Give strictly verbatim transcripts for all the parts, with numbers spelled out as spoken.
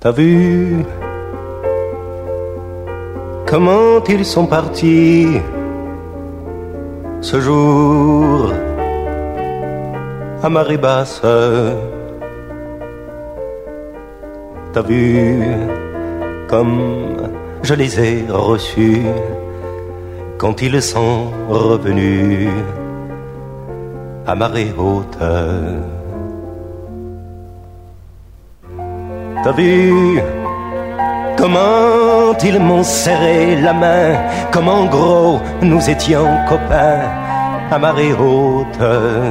T'as vu comment ils sont partis ce jour à marée basse? T'as vu comme je les ai reçus quand ils sont revenus à marée haute? T'as vu comment ils m'ont serré la main, comment gros nous étions copains à marée haute?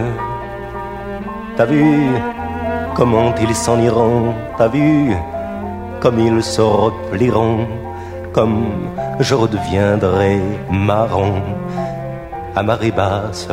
T'as vu comment ils s'en iront? T'as vu comme ils se replieront, comme je redeviendrai marron à marée basse?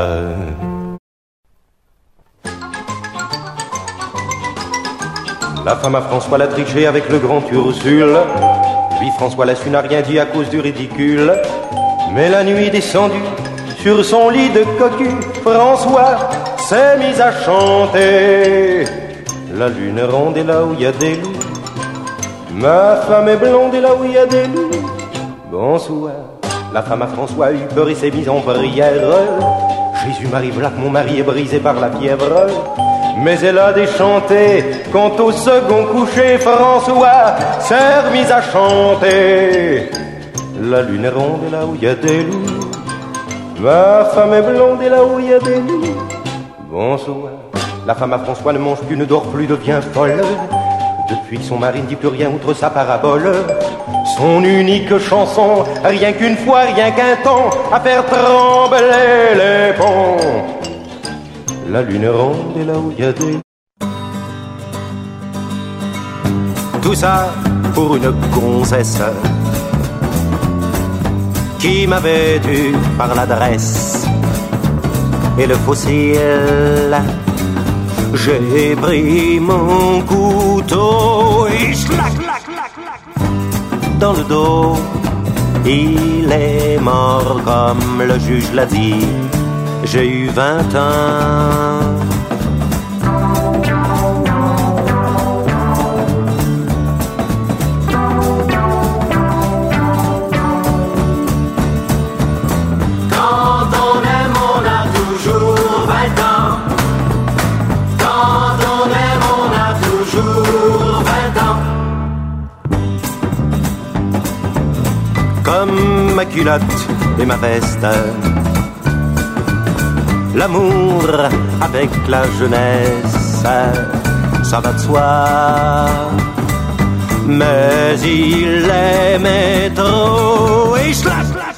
La femme à François l'a triché avec le grand Ursule. Lui, François là-dessus n'a rien dit à cause du ridicule. Mais la nuit descendue, sur son lit de cocu, François s'est mis à chanter. La lune est ronde et là où il y a des loups, ma femme est blonde et là où il y a des loups. Bonsoir. La femme à François a eu peur et s'est mise en prière. Jésus m'arrive là que mon mari est brisé par la fièvre. Mais elle a déchanté quand au second coucher François s'est remis à chanter. La lune est ronde et là où il y a des loups, ma femme est blonde et là où il y a des loups. Bonsoir. La femme à François ne mange plus, ne dort plus, devient folle. Depuis que son mari ne dit plus rien outre sa parabole. Son unique chanson, rien qu'une fois, rien qu'un temps, à faire trembler les ponts. La lune est ronde et là où il y a des... Tout ça pour une gonzesse qui m'avait dû par l'adresse et le fossile. J'ai pris mon couteau et schlac, clac, clac, clac. Dans le dos, il est mort comme le juge l'a dit. J'ai eu vingt ans. Quand on aime, on a toujours vingt ans. Quand on aime, on a toujours vingt ans. Comme ma culotte et ma veste, l'amour avec la jeunesse, ça va de soi. Mais il aimait trop et schlac, schlac.